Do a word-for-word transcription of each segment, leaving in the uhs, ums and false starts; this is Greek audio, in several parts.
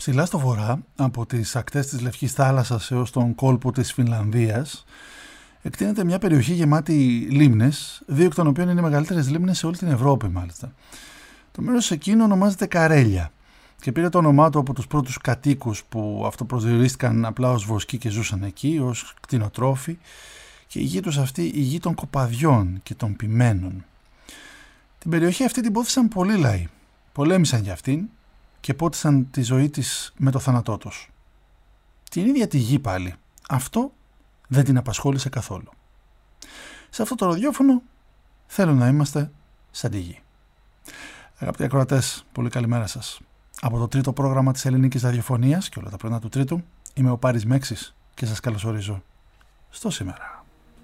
Ψηλά στο βορρά, από τις ακτές της Λευκής Θάλασσας έως τον κόλπο της Φινλανδίας, εκτείνεται μια περιοχή γεμάτη λίμνες, δύο εκ των οποίων είναι οι μεγαλύτερες λίμνες σε όλη την Ευρώπη μάλιστα. Το μέρος εκείνο ονομάζεται Καρέλια και πήρε το όνομά του από τους πρώτους κατοίκους που αυτοπροσδιορίστηκαν απλά ως βοσκοί και ζούσαν εκεί, ως κτηνοτρόφοι, και η γη τους αυτή η γη των κοπαδιών και των ποιμένων. Την περιοχή αυτή την πόθησαν πολλοί λαοί, πολέμησαν για αυτήν και πότισαν τη ζωή της με το θάνατό τους. Την ίδια τη γη πάλι. Αυτό δεν την απασχόλησε καθόλου. Σε αυτό το ραδιόφωνο θέλω να είμαστε σαν τη γη. Αγαπητοί ακροατές, πολύ καλημέρα σας. Από το τρίτο πρόγραμμα της ελληνικής ραδιοφωνίας και όλα τα πρωινά του τρίτου, είμαι ο Πάρης Μέξης και σας καλωσορίζω στο σήμερα.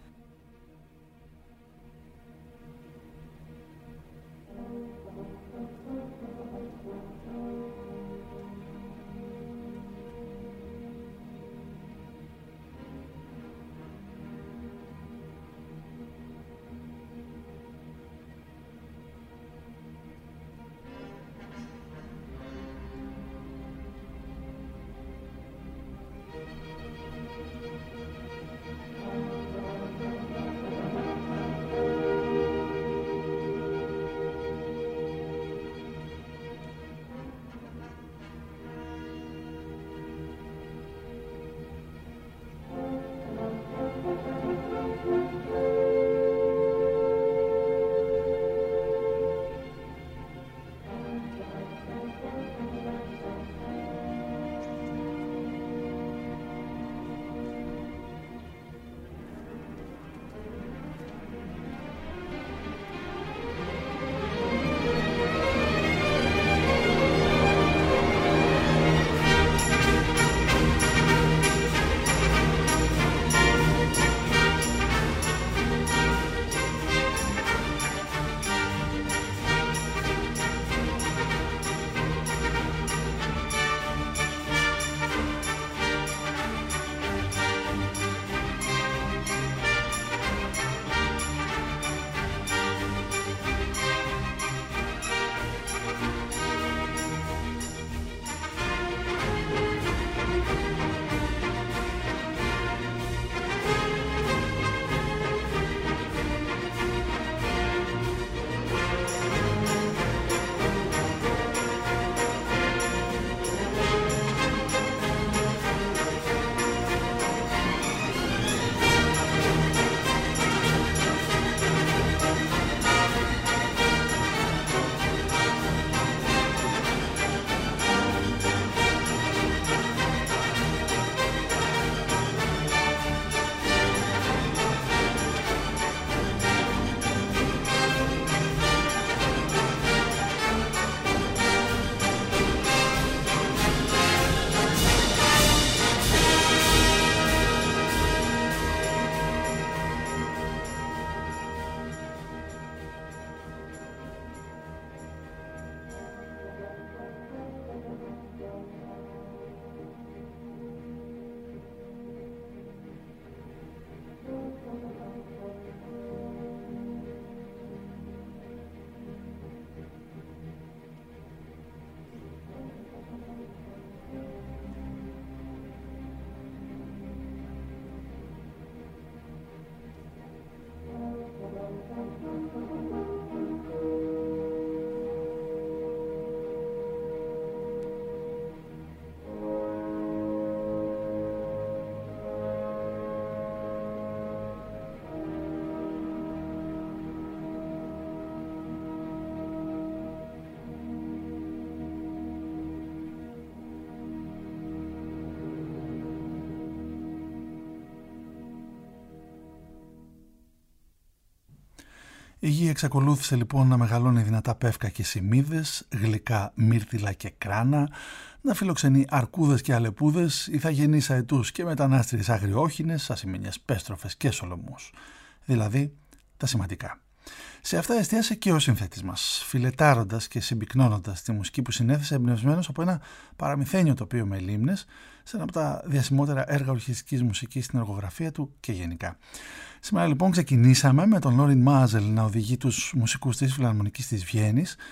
Η γη εξακολούθησε λοιπόν να μεγαλώνει δυνατά πεύκα και σημίδες, γλυκά μύρτιλα και κράνα, να φιλοξενεί αρκούδες και αλεπούδες, ηθαγενείς αετούς και μετανάστριες αγριόχινες, ασημένιες πέστροφες και σολομούς. Δηλαδή τα σημαντικά. Σε αυτά εστίασε και ο συνθέτης μας, φιλετάροντας και συμπυκνώνοντας τη μουσική που συνέθεσε εμπνευσμένος από ένα παραμυθένιο τοπίο με λίμνες, σε ένα από τα διασημότερα έργα ορχιστικής μουσικής στην εργογραφία του και γενικά. Σήμερα λοιπόν ξεκινήσαμε με τον Λόριν Μάζελ να οδηγεί τους μουσικούς της Φιλαρμονικής της Βιέννης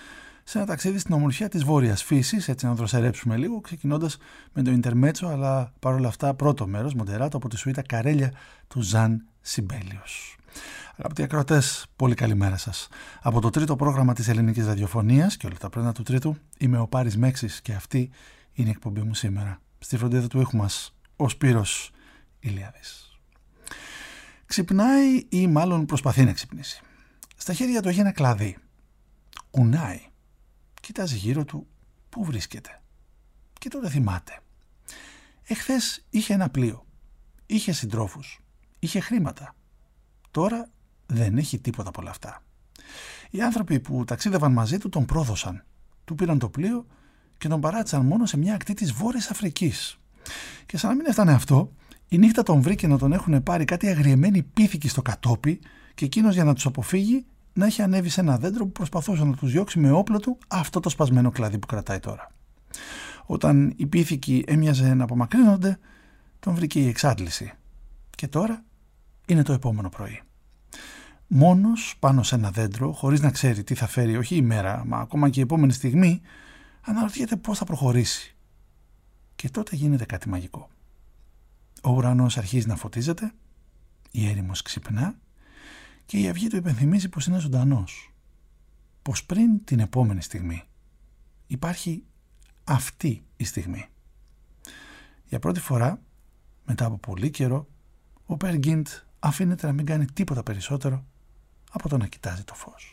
σε ένα ταξίδι στην ομορφιά της βόρειας φύσης, έτσι να δροσερέψουμε λίγο, ξεκινώντας με το Ιντερμέτσο, αλλά παρόλα αυτά πρώτο μέρος, Μοντεράτο, από τη σουίτα Καρέλια του Ζαν Σιμπέλιος. Αγαπητοί ακροατές, πολύ καλημέρα σας. Από το τρίτο πρόγραμμα της ελληνικής ραδιοφωνίας και όλα τα πρένα του τρίτου, είμαι ο Πάρης Μέξης και αυτή είναι η εκπομπή μου σήμερα. Στη φροντίδα του ήχου μας, ο Σπύρος Ηλιάδης. Ξυπνάει ή μάλλον προσπαθεί να ξυπνήσει. Στα χέρια του έχει ένα κλαδί. Κουνάει. Κοιτάζει γύρω του πού βρίσκεται. Και τότε θυμάται. Εχθές είχε ένα πλοίο. Είχε συντρόφους. Είχε χρήματα. Τώρα δεν έχει τίποτα από όλα αυτά. Οι άνθρωποι που ταξίδευαν μαζί του τον πρόδωσαν. Του πήραν το πλοίο και τον παράτησαν μόνο σε μια ακτή της Βόρειας Αφρικής. Και σαν να μην έφτανε αυτό, η νύχτα τον βρήκε να τον έχουν πάρει κάτι αγριεμένοι πίθηκοι στο κατόπι και εκείνος για να τους αποφύγει να έχει ανέβει σε ένα δέντρο που προσπαθούσε να τους διώξει με όπλο του αυτό το σπασμένο κλαδί που κρατάει τώρα. Όταν οι πίθηκοι έμοιαζε να απομακρύνονται, τον βρήκε η εξάντληση. Και τώρα είναι το επόμενο πρωί. Μόνος πάνω σε ένα δέντρο, χωρίς να ξέρει τι θα φέρει όχι η μέρα, μα ακόμα και η επόμενη στιγμή, αναρωτιέται πώς θα προχωρήσει. Και τότε γίνεται κάτι μαγικό. Ο ουρανός αρχίζει να φωτίζεται, η έρημος ξυπνά και η αυγή του υπενθυμίζει πως είναι ζωντανός. Πως πριν την επόμενη στιγμή υπάρχει αυτή η στιγμή. Για πρώτη φορά, μετά από πολύ καιρό, ο Περ Γκίντ αφήνεται να μην κάνει τίποτα περισσότερο από το να κοιτάζει το φως.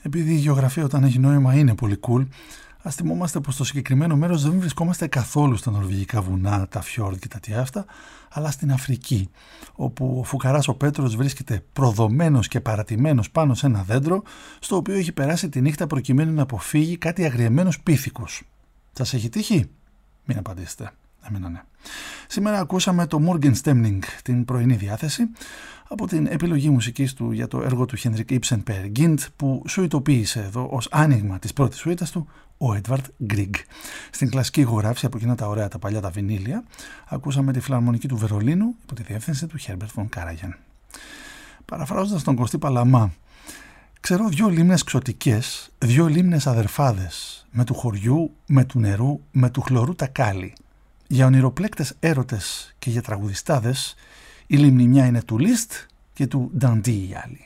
Επειδή η γεωγραφία όταν έχει νόημα είναι πολύ cool, ας θυμόμαστε πως στο συγκεκριμένο μέρος δεν βρισκόμαστε καθόλου στα νορβηγικά βουνά, τα φιόρδ και τα τι αυτά, αλλά στην Αφρική, όπου ο φουκαράς ο Πέτρος βρίσκεται προδομένος και παρατημένος πάνω σε ένα δέντρο, στο οποίο έχει περάσει τη νύχτα προκειμένου να αποφύγει κάτι αγριεμένους πίθηκους. Σας έχει τύχει? Μην απαντήσετε. Εμένα ναι. Σήμερα ακούσαμε το Morgenstimmung, την πρωινή διάθεση, από την επιλογή μουσικής του για το έργο του Henrik Ibsen Peer Gynt, που σουητοποίησε εδώ ως άνοιγμα της πρώτης σουίτας του ο Edvard Grieg. Στην κλασική ηχογράφηση από εκείνα τα ωραία τα παλιά τα βινίλια, ακούσαμε τη φιλαρμονική του Βερολίνου υπό τη διεύθυνση του Herbert von Karajan. Παραφράζοντας τον Κωστή Παλαμά, ξέρω δυο λίμνες ξωτικές, δυο λίμνες αδερφάδες, με του χωριού, με του νερού, με του χλωρού τα κάλλη. Για ονειροπλέκτες έρωτες και για τραγουδιστάδες, η λίμνη μια είναι του Λίστ και του Νταντί η άλλη.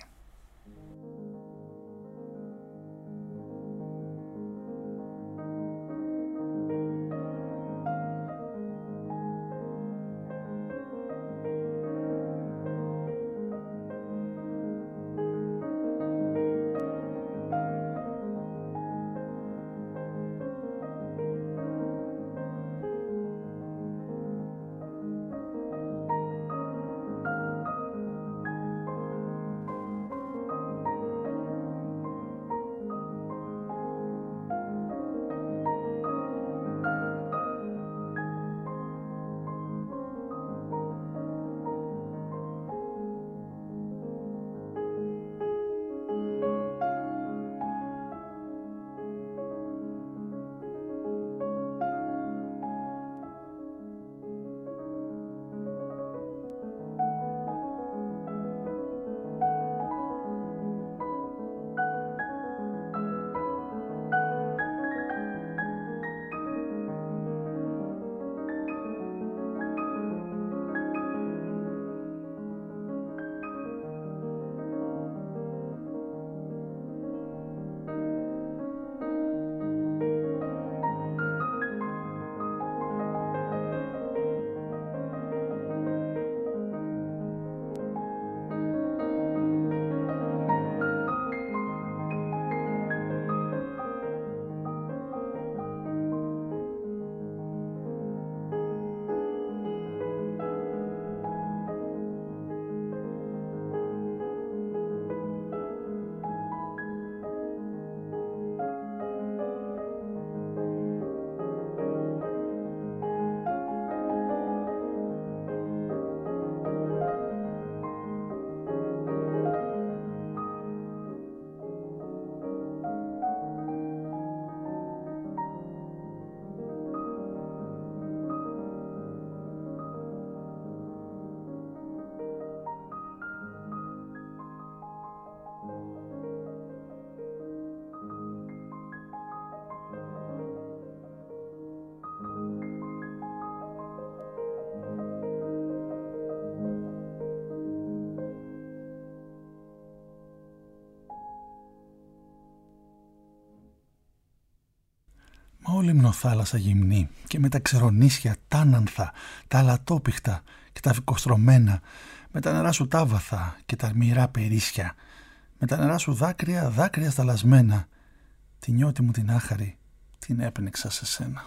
Μα όλη μνοθάλασσα γυμνή και με τα ξερονίσια, τα άνανθα, τα αλατόπιχτα και τα φυκοστρωμένα, με τα νερά σου τάβαθα και τα αρμυρά περίσσια, με τα νερά σου δάκρυα, δάκρυα σταλασμένα, τη νιώτη μου την άχαρη την έπνεξα σε σένα.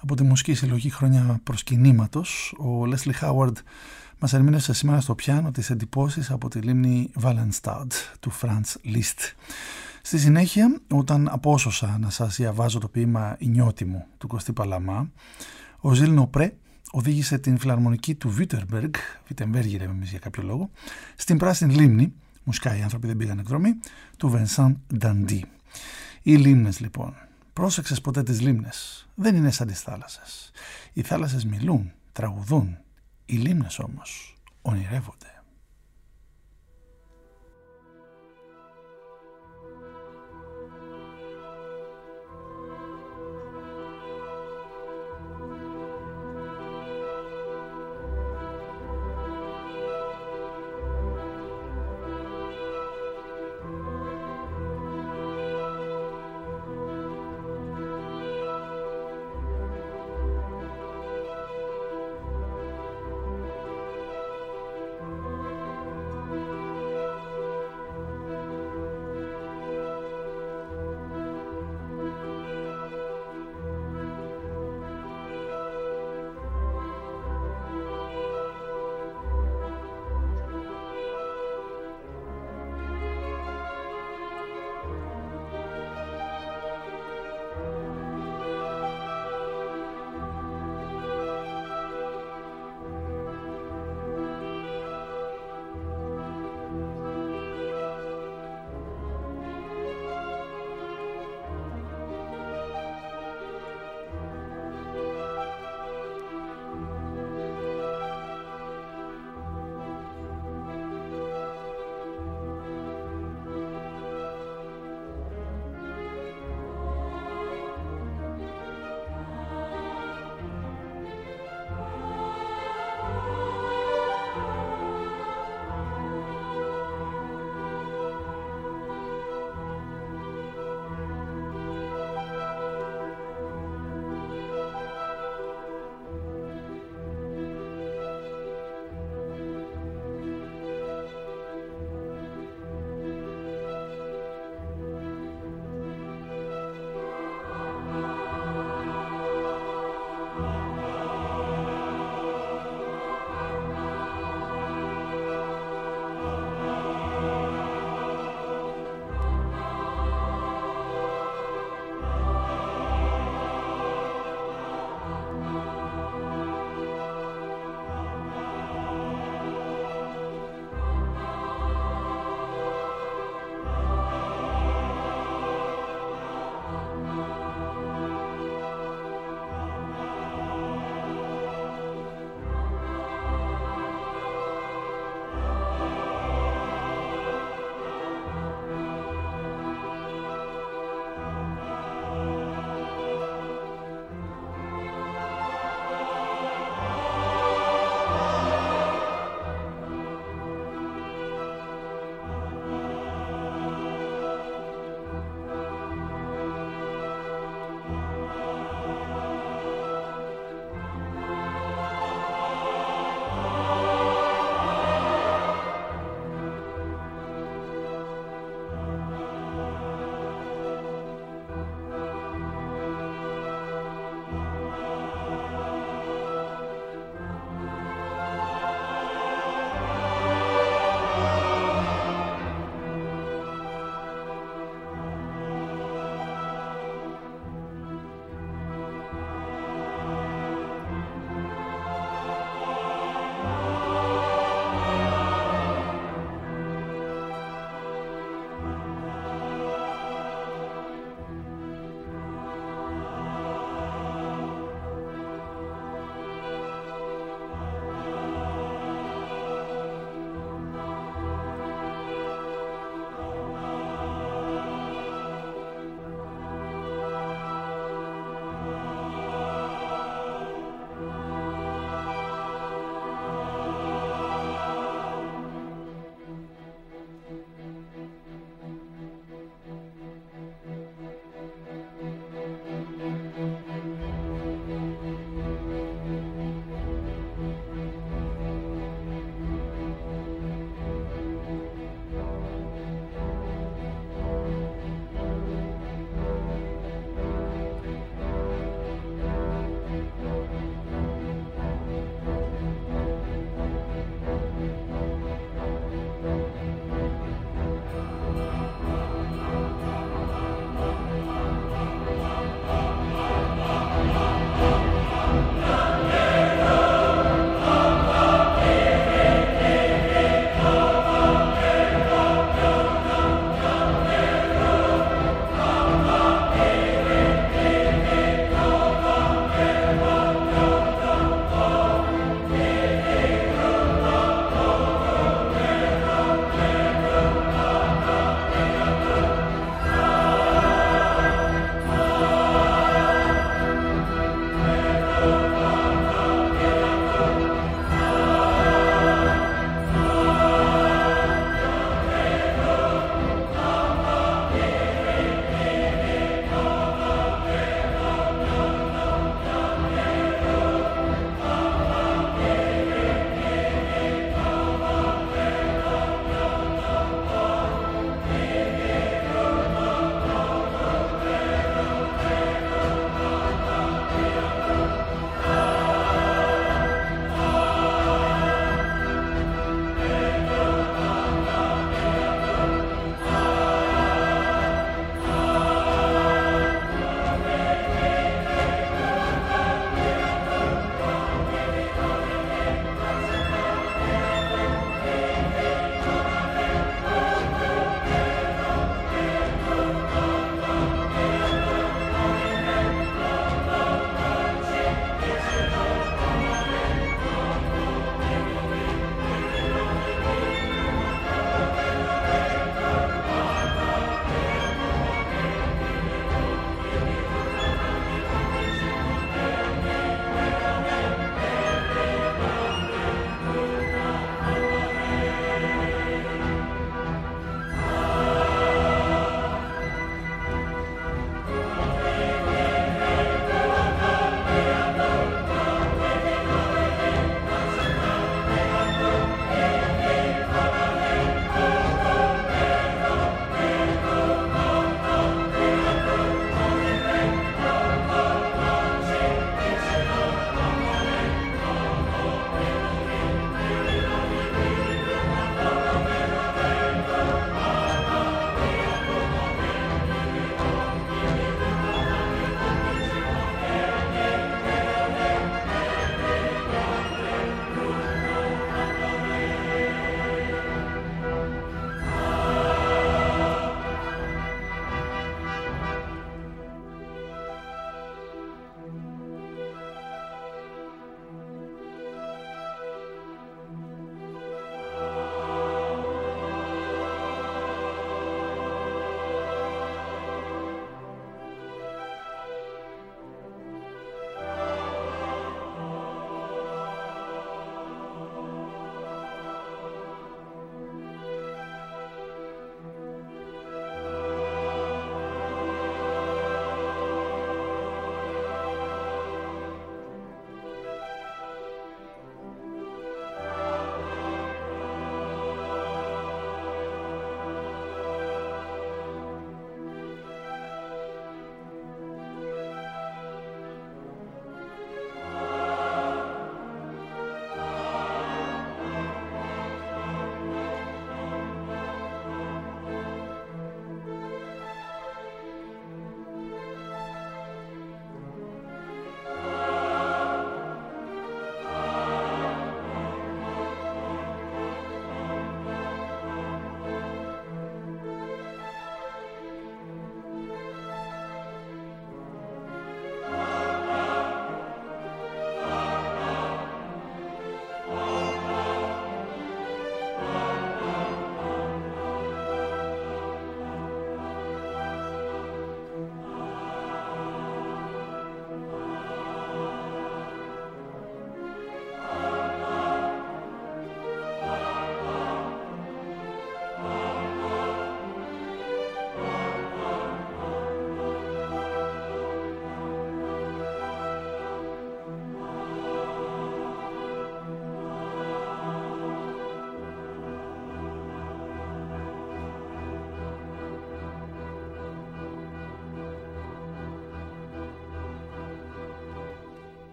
Από τη μουσική συλλογή Χρόνια Προσκυνήματος, ο Λέσλι Χάουαρντ μας ερμήνευσε σήμερα στο πιάνο τις εντυπώσεις από τη λίμνη Wallenstad του Φραντς Λίστ. Στη συνέχεια, όταν απόσωσα να σας διαβάζω το ποίημα «Η νιώτη μου» του Κωστή Παλαμά, ο Ζιλ Νοπρέ οδήγησε την φιλαρμονική του Βίτερμπεργκ, Βιτεμβέργη λέμε εμείς για κάποιο λόγο, στην Πράσινη Λίμνη, μουσικά οι άνθρωποι δεν πήγαν εκδρομή, του Βενσάν Νταντί. Οι λίμνες λοιπόν. Πρόσεξες ποτέ τις λίμνες. Δεν είναι σαν τις θάλασσες. Οι θάλασσες μιλούν, τραγουδούν. Οι λίμνες όμως ονειρεύονται.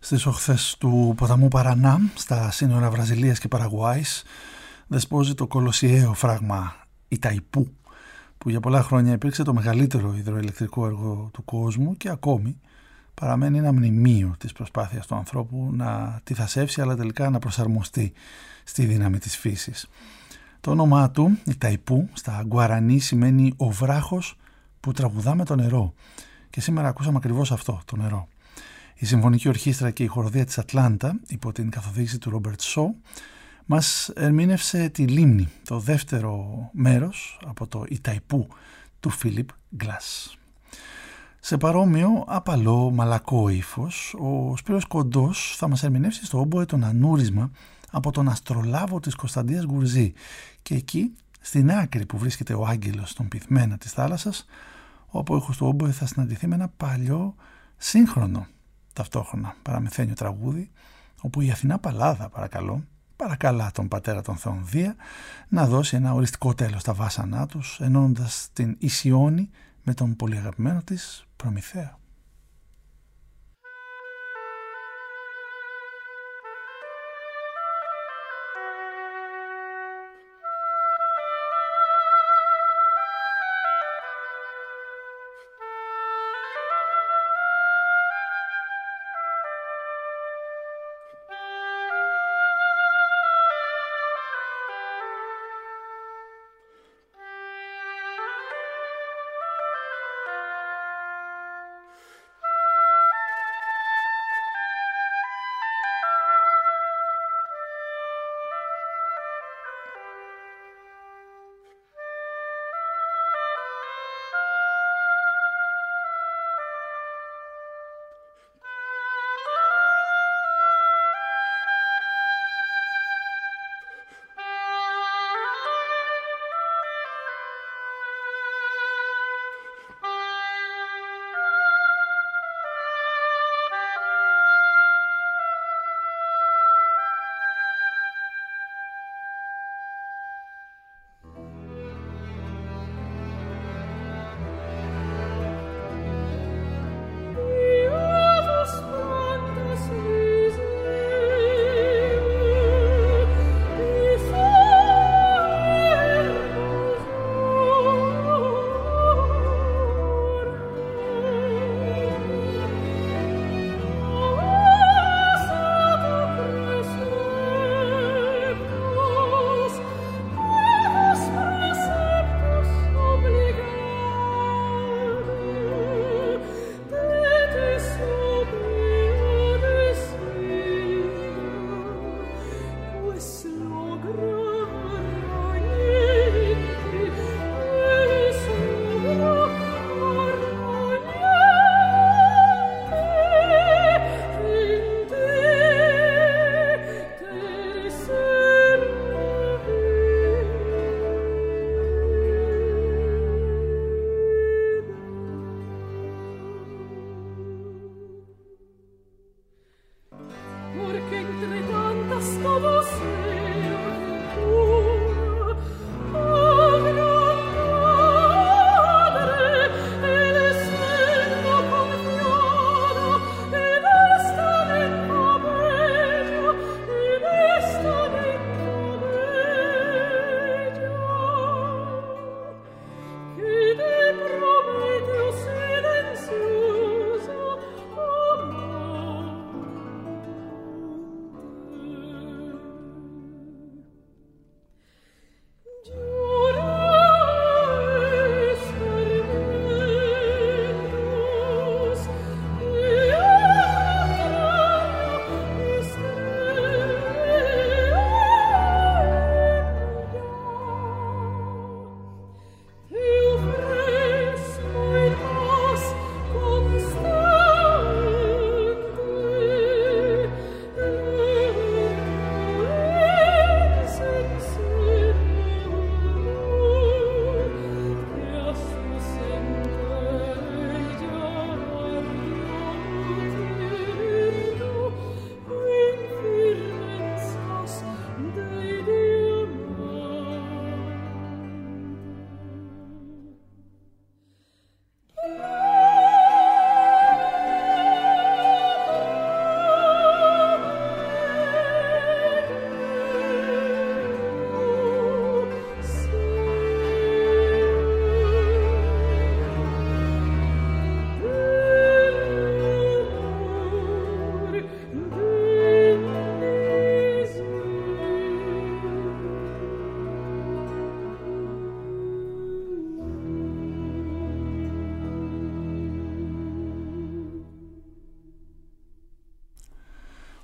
Στις οχθές του ποταμού Παρανά, στα σύνορα Βραζιλίας και Παραγουάης, δεσπόζει το κολοσιαίο φράγμα Ιταϊπού, που για πολλά χρόνια υπήρξε το μεγαλύτερο υδροηλεκτρικό έργο του κόσμου και ακόμη παραμένει ένα μνημείο της προσπάθειας του ανθρώπου να τη θασεύσει, αλλά τελικά να προσαρμοστεί στη δύναμη της φύσης. Το όνομά του, Ιταϊπού, στα Γκουαρανί σημαίνει «ο βράχος που τραγουδά με το νερό». Και σήμερα ακούσαμε ακριβώς αυτό, το νερό. Η Συμφωνική Ορχήστρα και η Χοροδία της Ατλάντα, υπό την καθοδήγηση του Ρόμπερτ Σο, μας ερμήνευσε τη Λίμνη, το δεύτερο μέρος από το Ιταϊπού του Φίλιπ Γκλάς. Σε παρόμοιο, απαλό, μαλακό ύφος, ο Σπύρος Κοντός θα μας ερμηνεύσει στο όμποε το νανούρισμα από τον αστρολάβο της Κωνσταντίας Γκουρζή, και εκεί, στην άκρη που βρίσκεται ο άγγελος των πυθμένα της θάλασσας, ο απόϊχος του όμποε θα συναντηθεί με ένα παλιό, σύγχρονο ταυτόχρονα παραμυθένιο τραγούδι, όπου η Αθηνά Παλάδα, παρακαλώ, παρακαλά τον πατέρα των Θεών Δία να δώσει ένα οριστικό τέλος στα βάσανά τους, ενώνοντας την Ισιώνη με τον πολύ αγαπημένο της Προμηθέα.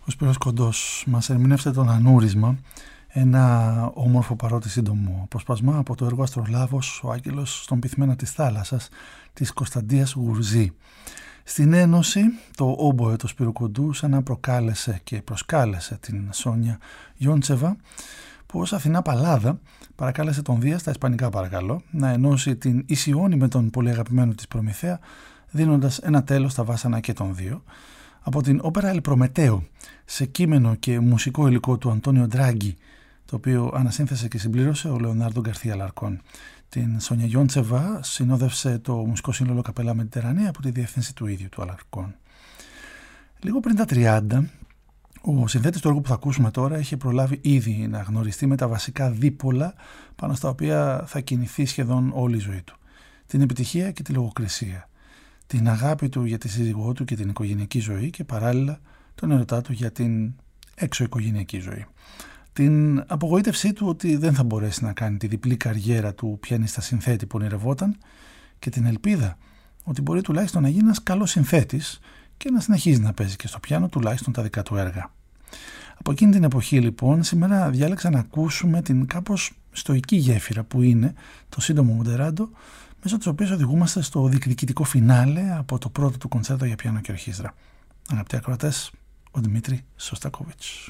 Ο Σπύρος Κοντός μας ερμηνεύσε τον Ανούρισμα, ένα όμορφο παρότι σύντομο αποσπασμά από το έργο Αστρολάβος, ο άγγελος στον πυθμένα της θάλασσας της Κωνσταντίας Γουρζή. Στην Ένωση το όμποε του Σπύρου Κοντού σαν να προκάλεσε και προσκάλεσε την Σόνια Γιόντσεβα, που ως Αθηνά Παλάδα παρακάλεσε τον Δία, στα ισπανικά παρακαλώ, να ενώσει την Ισιώνη με τον πολύ αγαπημένο της Προμηθέα, δίνοντας ένα τέλος στα βάσανα και των δύο. Από την όπερα «Ελ Προμετέο», σε κείμενο και μουσικό υλικό του Αντώνιο Ντράγκη, το οποίο ανασύνθεσε και συμπλήρωσε ο Λεωνάρντο Γκαρθία Λαρκόν. Την Σόνια Γιόντσεβα συνόδευσε το μουσικό σύνολο Καπέλα Μετερρανέα από τη διεύθυνση του ίδιου του Αλαρκόν. Λίγο πριν τα τριάντα, ο συνθέτης του έργου που θα ακούσουμε τώρα είχε προλάβει ήδη να γνωριστεί με τα βασικά δίπολα πάνω στα οποία θα κινηθεί σχεδόν όλη η ζωή του. Την επιτυχία και τη λογοκρισία. Την αγάπη του για τη σύζυγό του και την οικογενειακή ζωή και παράλληλα τον ερωτά του για την εξωοικογενειακή ζωή. Την απογοήτευσή του ότι δεν θα μπορέσει να κάνει τη διπλή καριέρα του πιανίστα συνθέτη που ονειρευόταν και την ελπίδα ότι μπορεί τουλάχιστον να γίνει ένας καλός συνθέτης και να συνεχίζει να παίζει και στο πιάνο τουλάχιστον τα δικά του έργα. Από εκείνη την εποχή λοιπόν σήμερα διάλεξα να ακούσουμε την κάπως στοική γέφυρα που είναι το σύντομο Μοντεράντο, μέσω της οποίας οδηγούμαστε στο διεκδικητικό φινάλε από το πρώτο του κοντσέρτο για πιάνο και ορχήστρα. Αγαπητοί ακροατές, ο Δημήτρη Σωστακόβιτς.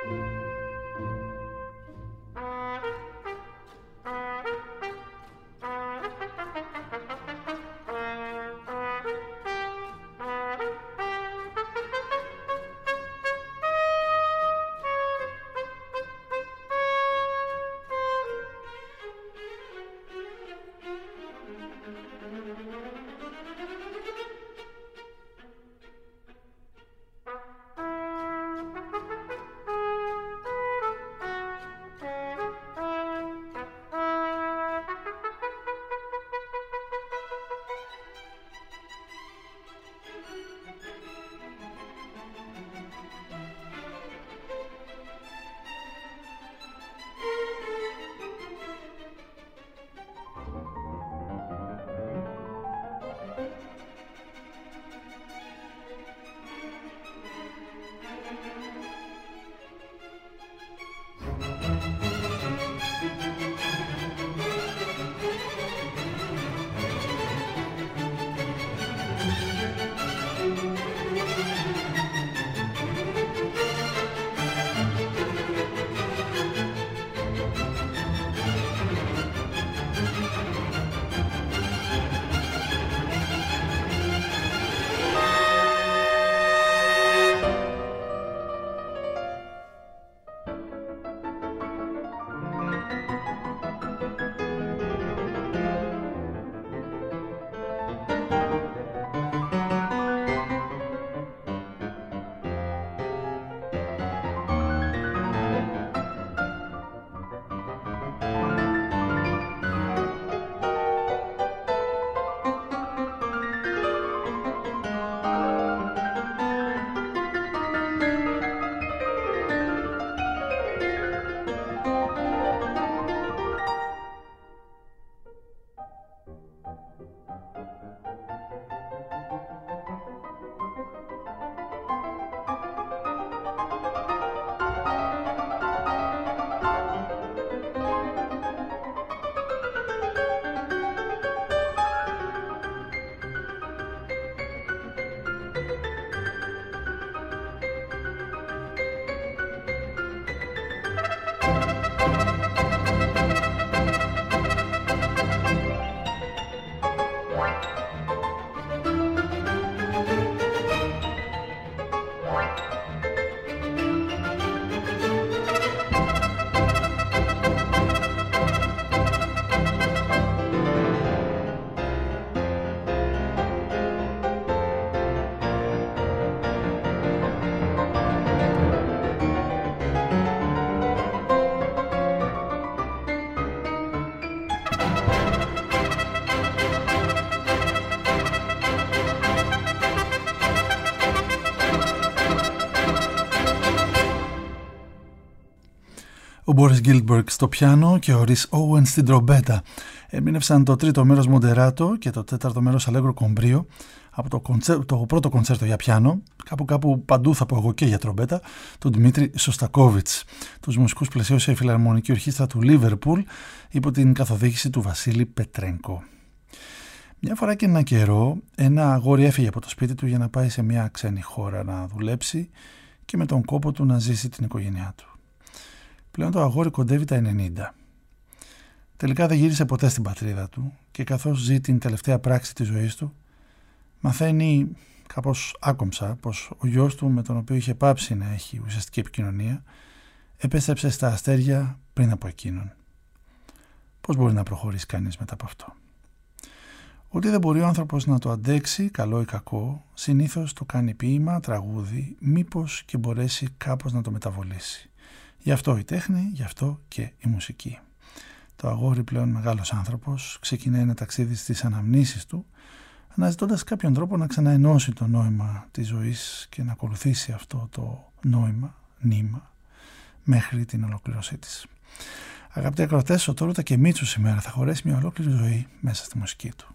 Ο Μπόρις Γκίλμπεργκ στο πιάνο και ο Ρις Όουεν στην τρομπέτα. Ερμήνευσαν το τρίτο μέρος Μοντεράτο και το τέταρτο μέρος Αλέγκρο Κομπρίο από το, κοντσέρ, το πρώτο κοντσέρτο για πιάνο, κάπου κάπου παντού θα πω εγώ και για τρομπέτα, του Δημήτρη Σωστακόβιτς. Τους μουσικούς πλαισίωσε η Φιλαρμονική Ορχήστρα του Λίβερπουλ υπό την καθοδήγηση του Βασίλη Πετρένκο. Μια φορά και ένα καιρό ένα αγόρι έφυγε από το σπίτι του για να πάει σε μια ξένη χώρα να δουλέψει και με τον κόπο του να ζήσει την οικογένειά του. Πλέον το αγόρι κοντεύει τα ενενήντα. Τελικά δεν γύρισε ποτέ στην πατρίδα του και καθώς ζει την τελευταία πράξη της ζωής του, μαθαίνει κάπως άκομψα πως ο γιος του, με τον οποίο είχε πάψει να έχει ουσιαστική επικοινωνία, επέστρεψε στα αστέρια πριν από εκείνον. Πώς μπορεί να προχωρήσει κανείς μετά από αυτό? Ότι δεν μπορεί ο άνθρωπος να το αντέξει, καλό ή κακό, συνήθως το κάνει ποίημα, τραγούδι, μήπως και μπορέσει κάπως να το μεταβολήσει. Γι' αυτό η τέχνη, γι' αυτό και η μουσική. Το αγόρι, πλέον μεγάλος άνθρωπος, ξεκινάει ένα ταξίδι στις αναμνήσεις του, αναζητώντας κάποιον τρόπο να ξαναενώσει το νόημα της ζωής και να ακολουθήσει αυτό το νόημα, νήμα, μέχρι την ολοκλήρωσή της. Αγαπητοί ακροατές, ο Τόρουτα και Μίτσου σήμερα θα χωρέσει μια ολόκληρη ζωή μέσα στη μουσική του.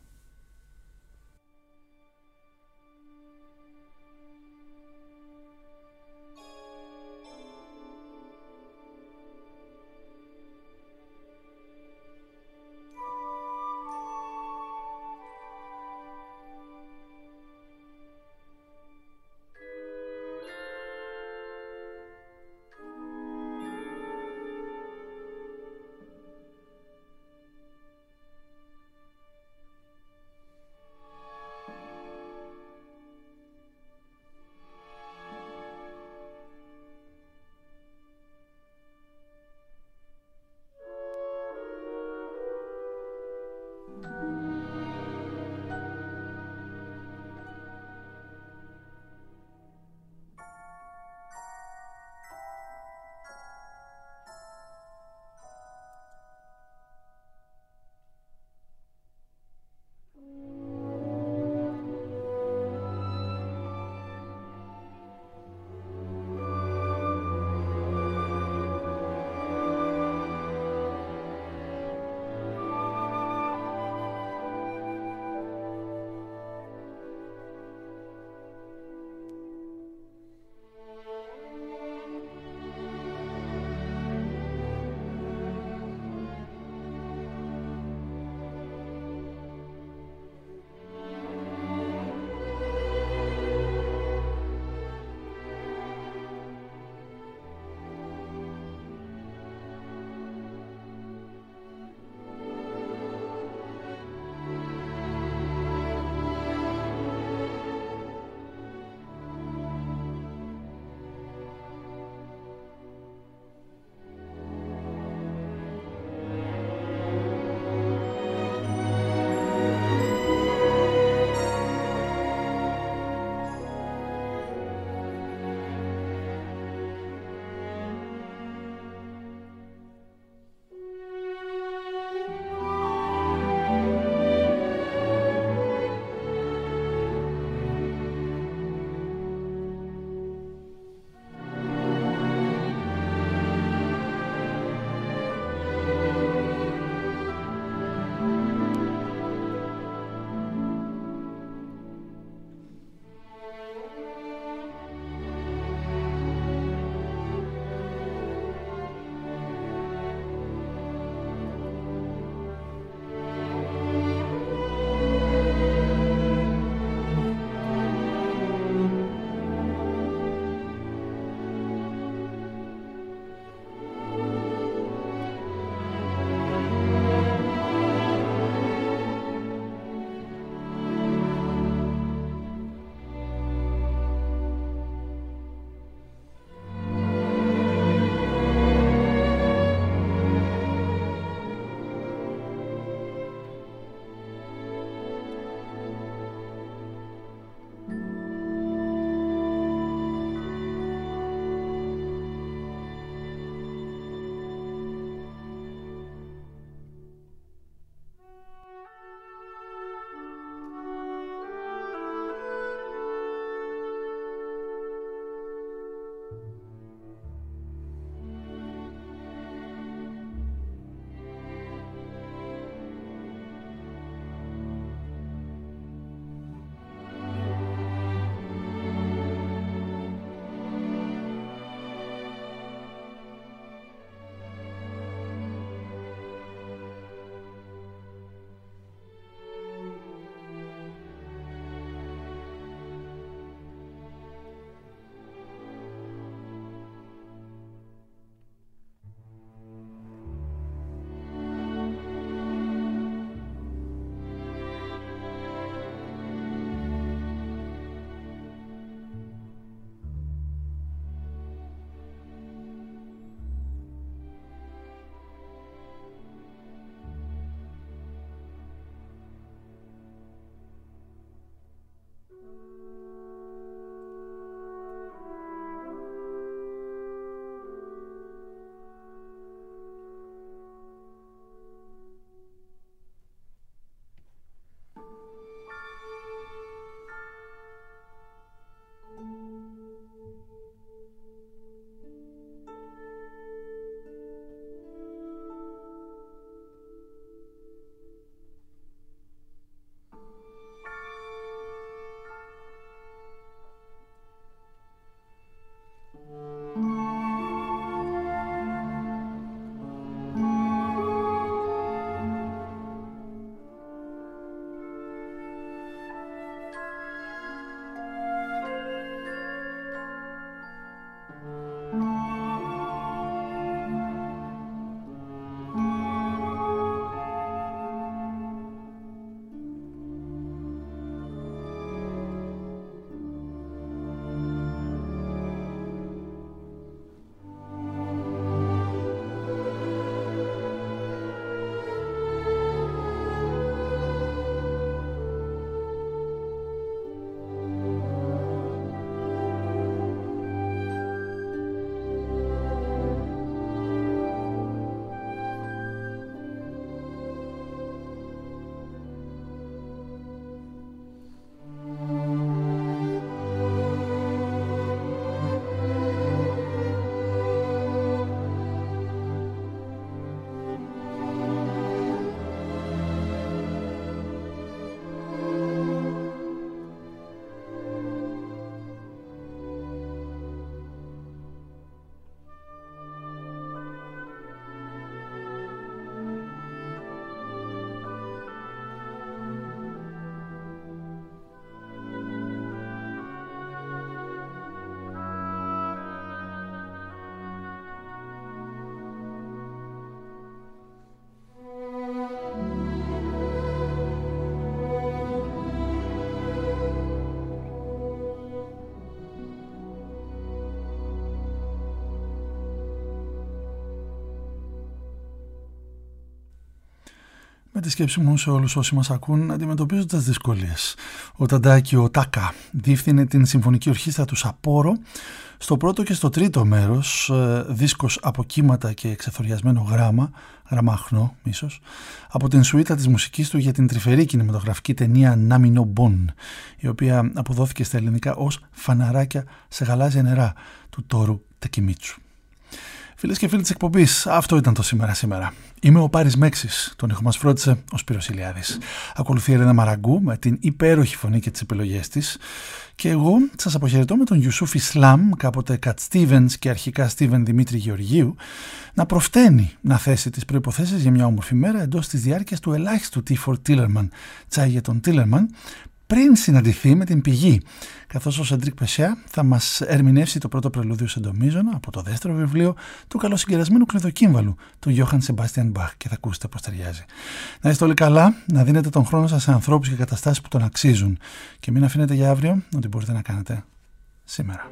με τη σκέψη μου σε όλους όσοι μας ακούν αντιμετωπίζοντας δυσκολίες. Ο Ταντάκιο Τάκα διεύθυνε την Συμφωνική Ορχήστρα του Σαπόρο στο πρώτο και στο τρίτο μέρος, δίσκος από κύματα και εξεθοριασμένο γράμμα, γραμμάχνο ίσως, από την σουίτα της μουσικής του για την τρυφερή κινηματογραφική ταινία Νάμινο Μπον, η οποία αποδόθηκε στα ελληνικά ως «Φαναράκια σε γαλάζια νερά» του Τόρου Τεκιμίτσου. Φίλες και φίλοι της εκπομπής, αυτό ήταν το σήμερα σήμερα. Είμαι ο Πάρης Μέξης, τον ήχο μας φρόντισε ο Σπύρος Ηλιάδης. Ακολουθεί η Ελένα Μαραγκού με την υπέροχη φωνή και τις επιλογές της. Και εγώ σας αποχαιρετώ με τον Ιουσούφ Ισλάμ, κάποτε Κατ Στίβενς και αρχικά Στίβεν Δημήτρη Γεωργίου, να προφταίνει να θέσει τις προϋποθέσεις για μια όμορφη μέρα εντός της διάρκειας του ελάχιστου Tea for Tillerman, τσάι για τον Τίλερμαν, πριν συναντηθεί με την πηγή, καθώς ο Σεντρίκ Πεσιά θα μας ερμηνεύσει το πρώτο πρελούδιο σε ντομίζωνα από το δεύτερο βιβλίο του καλοσυγκερασμένου κλειδοκύμβαλου του Γιώχαν Σεμπάστιαν Μπαχ, και θα ακούσετε πώς ταιριάζει. Να είστε όλοι καλά, να δίνετε τον χρόνο σας σε ανθρώπους και καταστάσεις που τον αξίζουν και μην αφήνετε για αύριο ό,τι μπορείτε να κάνετε σήμερα.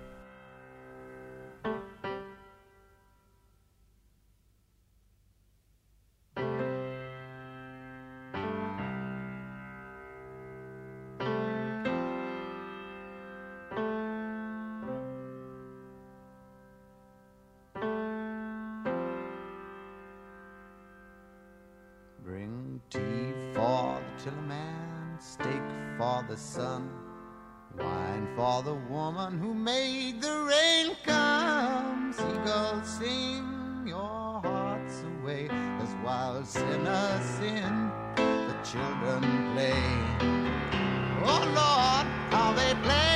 Tea for the tillerman, steak for the sun, wine for the woman who made the rain come. Seagulls sing your hearts away as wild sinners sin, the children play. Oh Lord, how they play.